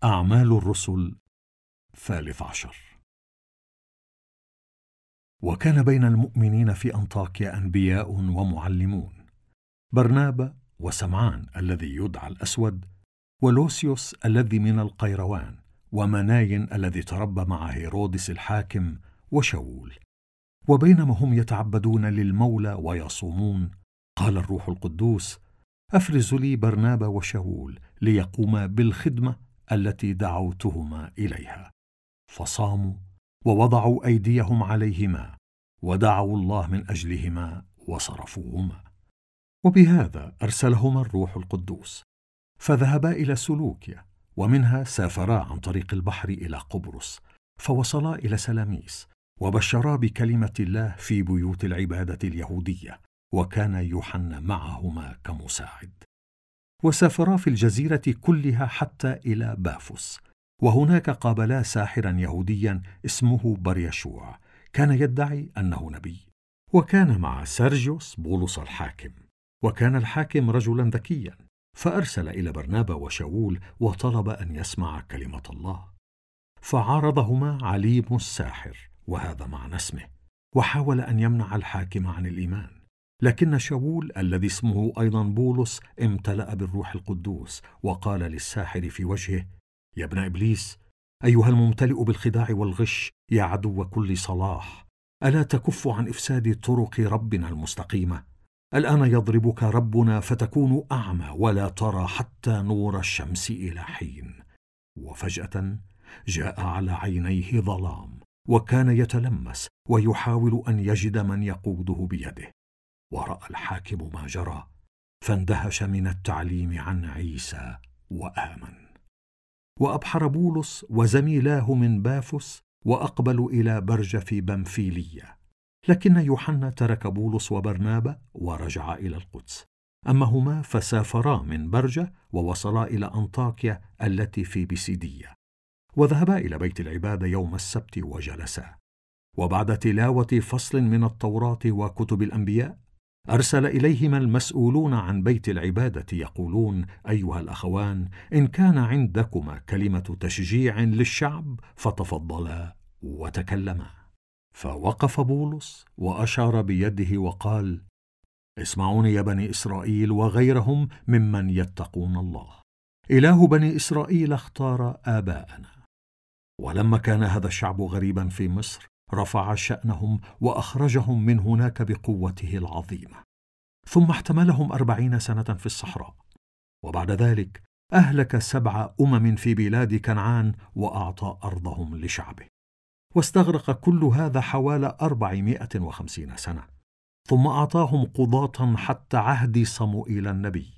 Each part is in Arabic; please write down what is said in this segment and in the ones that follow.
أعمال الرسل 13. وكان بين المؤمنين في أنطاكيا أنبياء ومعلمون: برنابا وسمعان الذي يدعى الأسود، ولوسيوس الذي من القيروان، ومناين الذي تربى مع هيرودس الحاكم، وشاول. وبينما هم يتعبدون للمولى ويصومون، قال الروح القدوس: أفرزوا لي برنابا وشاول ليقوما بالخدمة التي دعوتهما إليها. فصاموا ووضعوا أيديهم عليهما ودعوا الله من أجلهما وصرفوهما. وبهذا أرسلهما الروح القدوس، فذهبا إلى سلوكيا، ومنها سافرا عن طريق البحر إلى قبرص، فوصلا إلى سلاميس، وبشرا بكلمة الله في بيوت العبادة اليهودية، وكان يوحنا معهما كمساعد. وسافرا في الجزيرة كلها حتى إلى بافوس، وهناك قابلا ساحرا يهوديا اسمه بريشوع، كان يدعي أنه نبي. وكان مع سيرجيوس بولس الحاكم، وكان الحاكم رجلا ذكيا، فأرسل إلى برنابا وشاول وطلب أن يسمع كلمة الله. فعارضهما عليم الساحر، وهذا معنى اسمه، وحاول أن يمنع الحاكم عن الإيمان. لكن شاول الذي اسمه أيضا بولس امتلأ بالروح القدوس، وقال للساحر في وجهه: يا ابن إبليس، أيها الممتلئ بالخداع والغش، يا عدو كل صلاح، ألا تكف عن إفساد طرق ربنا المستقيمة؟ الآن يضربك ربنا فتكون أعمى ولا ترى حتى نور الشمس إلى حين. وفجأة جاء على عينيه ظلام، وكان يتلمس ويحاول أن يجد من يقوده بيده. ورأى الحاكم ما جرى، فاندهش من التعليم عن عيسى وآمن. وأبحر بولس وزميلاه من بافوس، وأقبلوا إلى برجة في بمفيلية. لكن يوحنا ترك بولس وبرنابا ورجع إلى القدس. أما هما فسافرا من برجة ووصلا إلى أنطاكيا التي في بيسيدية، وذهبا إلى بيت العبادة يوم السبت وجلسا. وبعد تلاوة فصل من التوراة وكتب الأنبياء، أرسل إليهما المسؤولون عن بيت العبادة يقولون: أيها الأخوان، إن كان عندكما كلمة تشجيع للشعب فتفضلا وتكلما. فوقف بولس وأشار بيده وقال: اسمعوني يا بني إسرائيل وغيرهم ممن يتقون الله. إله بني إسرائيل اختار آباءنا، ولما كان هذا الشعب غريبا في مصر رفع شأنهم وأخرجهم من هناك بقوته العظيمة، ثم احتملهم 40 سنة في الصحراء، وبعد ذلك أهلك 7 أمم في بلاد كنعان وأعطى أرضهم لشعبه. واستغرق كل هذا حوالي 450 سنة، ثم أعطاهم قضاة حتى عهد صموئيل النبي.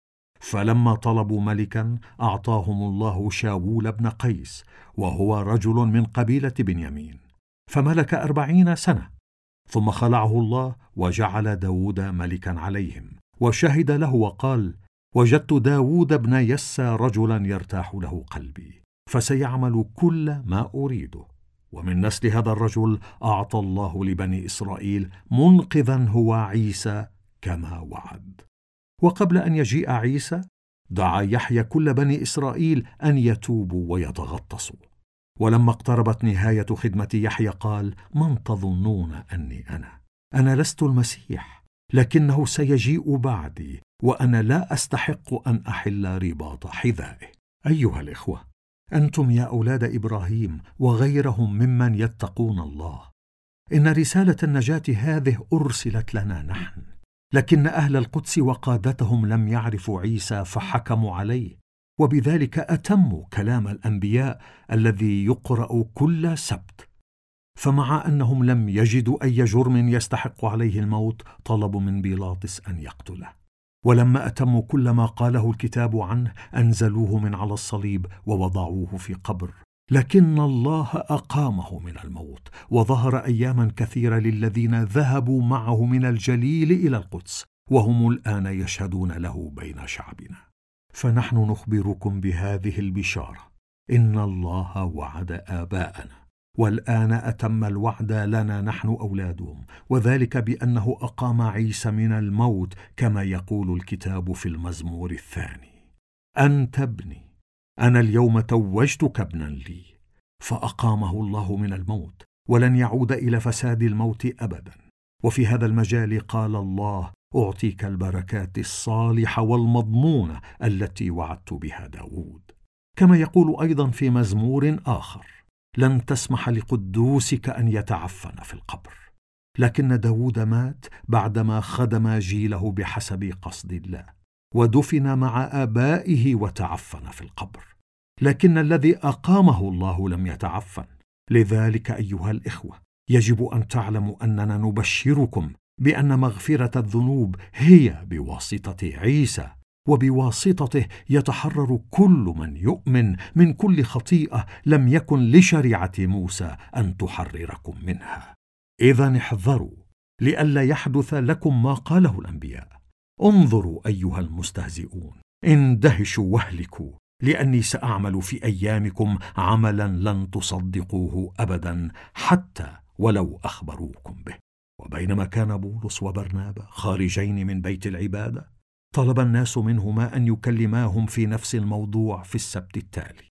فلما طلبوا ملكا أعطاهم الله شاول بن قيس، وهو رجل من قبيلة بنيامين، فملك 40 سنة، ثم خلعه الله وجعل داود ملكا عليهم، وشهد له وقال: وجدت داود بن يسى رجلا يرتاح له قلبي، فسيعمل كل ما أريده. ومن نسل هذا الرجل أعطى الله لبني إسرائيل منقذا هو عيسى كما وعد. وقبل أن يجيء عيسى دعا يحيى كل بني إسرائيل أن يتوبوا ويتغطسوا. ولما اقتربت نهاية خدمة يحيى قال: من تظنون أني أنا لست المسيح، لكنه سيجيء بعدي، وأنا لا أستحق أن أحل رباط حذائه. أيها الإخوة، أنتم يا أولاد إبراهيم وغيرهم ممن يتقون الله، إن رسالة النجاة هذه أرسلت لنا نحن، لكن أهل القدس وقادتهم لم يعرفوا عيسى فحكموا عليه، وبذلك أتموا كلام الأنبياء الذي يقرأ كل سبت. فمع أنهم لم يجدوا أي جرم يستحق عليه الموت، طلبوا من بيلاطس أن يقتله. ولما أتموا كل ما قاله الكتاب عنه، أنزلوه من على الصليب ووضعوه في قبر. لكن الله أقامه من الموت، وظهر أياما كثيرة للذين ذهبوا معه من الجليل إلى القدس، وهم الآن يشهدون له بين شعبنا. فنحن نخبركم بهذه البشارة: إن الله وعد آباءنا، والآن أتم الوعد لنا نحن أولادهم، وذلك بأنه أقام عيسى من الموت، كما يقول الكتاب في المزمور 2: أنت ابني، أنا اليوم توجتك ابنا لي. فأقامه الله من الموت، ولن يعود إلى فساد الموت أبدا. وفي هذا المجال قال الله: أعطيك البركات الصالحة والمضمونة التي وعدت بها داود. كما يقول أيضا في مزمور آخر: لن تسمح لقدوسك أن يتعفن في القبر. لكن داود مات بعدما خدم جيله بحسب قصد الله، ودفن مع آبائه وتعفن في القبر. لكن الذي أقامه الله لم يتعفن. لذلك أيها الإخوة، يجب أن تعلموا أننا نبشركم بأن مغفرة الذنوب هي بواسطة عيسى، وبواسطته يتحرر كل من يؤمن من كل خطيئة لم يكن لشريعة موسى أن تحرركم منها. إذن احذروا لئلا يحدث لكم ما قاله الأنبياء: انظروا أيها المستهزئون، اندهشوا واهلكوا، لأني سأعمل في أيامكم عملا لن تصدقوه أبدا حتى ولو أخبروكم به. وبينما كان بولس وبرنابا خارجين من بيت العبادة، طلب الناس منهما أن يكلماهم في نفس الموضوع في السبت التالي.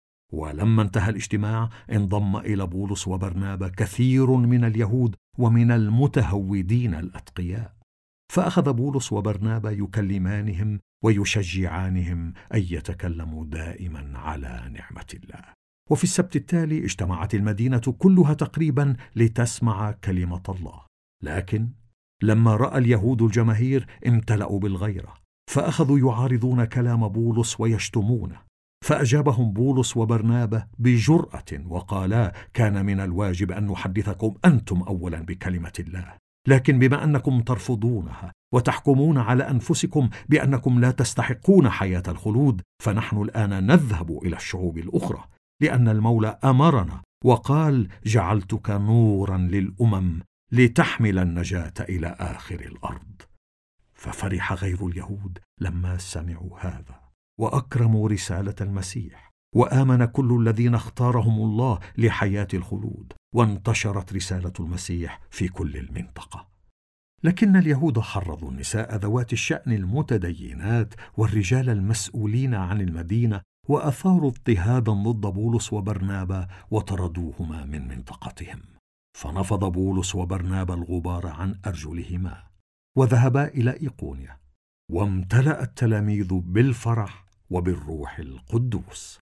ولما انتهى الاجتماع، انضم إلى بولس وبرنابا كثير من اليهود ومن المتهودين الأتقياء، فأخذ بولس وبرنابا يكلمانهم ويشجعانهم أن يتكلموا دائما على نعمة الله. وفي السبت التالي اجتمعت المدينة كلها تقريبا لتسمع كلمة الله. لكن لما رأى اليهود الجماهير امتلأوا بالغيرة، فأخذوا يعارضون كلام بولس ويشتمونه. فأجابهم بولس وبرنابا بجرأة وقالا: كان من الواجب أن نحدثكم أنتم أولا بكلمة الله، لكن بما أنكم ترفضونها وتحكمون على أنفسكم بأنكم لا تستحقون حياة الخلود، فنحن الآن نذهب إلى الشعوب الأخرى، لأن المولى أمرنا وقال: جعلتك نورا للأمم لتحمل النجاة إلى آخر الأرض. ففرح غير اليهود لما سمعوا هذا، وأكرموا رسالة المسيح، وآمن كل الذين اختارهم الله لحياة الخلود، وانتشرت رسالة المسيح في كل المنطقة. لكن اليهود حرضوا النساء ذوات الشأن المتدينات والرجال المسؤولين عن المدينة، وأثاروا اضطهادا ضد بولس وبرنابا وطردوهما من منطقتهم. فنفض بولس وبرنابا الغبار عن أرجلهما، وذهبا إلى إيقونيا، وامتلأ التلاميذ بالفرح وبالروح القدوس.